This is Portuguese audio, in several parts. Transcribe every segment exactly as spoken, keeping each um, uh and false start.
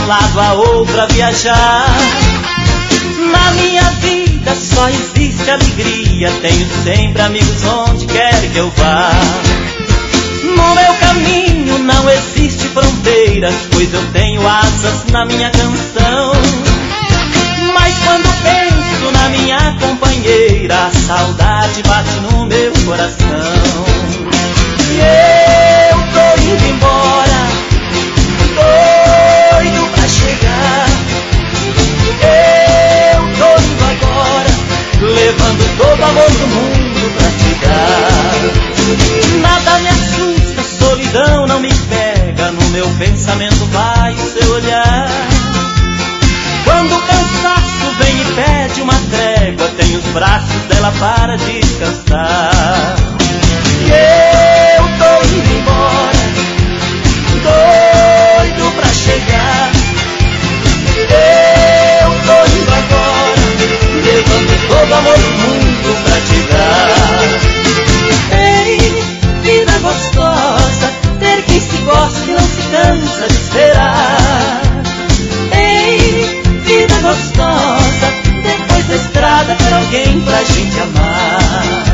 um lado a outro a viajar. Na minha vida só existe alegria, tenho sempre amigos onde quer que eu vá. No meu caminho não existe fronteiras, pois eu tenho asas na minha canção. Mas quando penso na minha companheira, a saudade bate no meu coração. E eu tô indo embora, doido pra chegar. Eu tô indo agora, levando todo o amor do mundo pra te dar. Nada me assusta, solidão não me pega, no meu pensamento vai o seu olhar. Quando o cansaço vem e pede uma trégua, tenho os braços dela para descansar. E eu tô indo embora, doido pra chegar. Eu tô indo agora, levando todo o amor do mundo pra te dar. Ei, vida gostosa, ter quem se gosta e não se cansa de esperar. Ei, vida gostosa, depois da estrada ter alguém pra gente amar.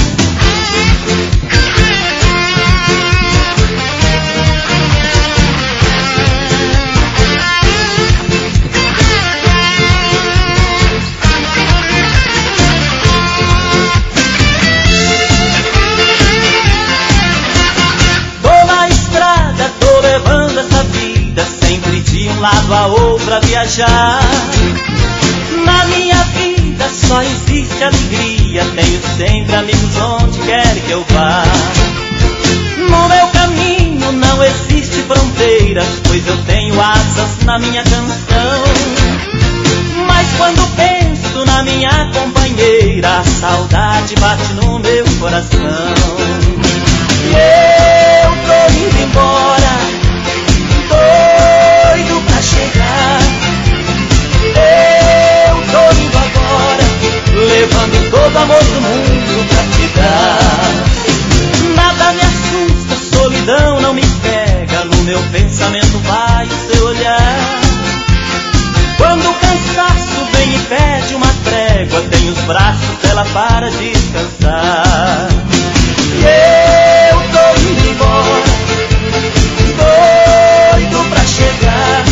De um lado a outro a viajar. Na minha vida só existe alegria, tenho sempre amigos onde quer que eu vá. No meu caminho não existe fronteiras, pois eu tenho asas na minha canção. Mas quando penso na minha companheira, a saudade bate no meu coração. E eu tô indo embora, doido pra chegar. Eu tô indo agora, levando todo o amor do mundo pra te dar. Nada me assusta, solidão não me pega, no meu pensamento vai o seu olhar. Quando o cansaço vem e pede uma trégua, tenho os braços dela para descansar. E eu tô indo embora, doido pra chegar.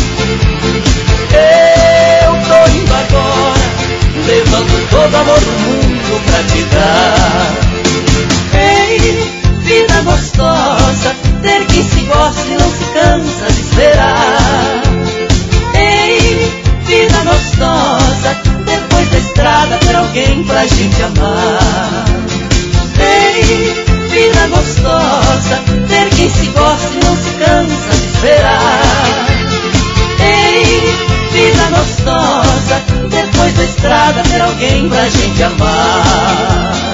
Eu tô indo agora, levando todo o amor do mundo pra te dar. Ei, vida gostosa, ter quem se gosta e não se cansa de esperar. Ei, vida gostosa, depois da estrada ter alguém pra gente amar. Ei, vida gostosa, ter quem se gosta e não se cansa de esperar. Ei, vida gostosa, depois da estrada ter alguém pra gente amar.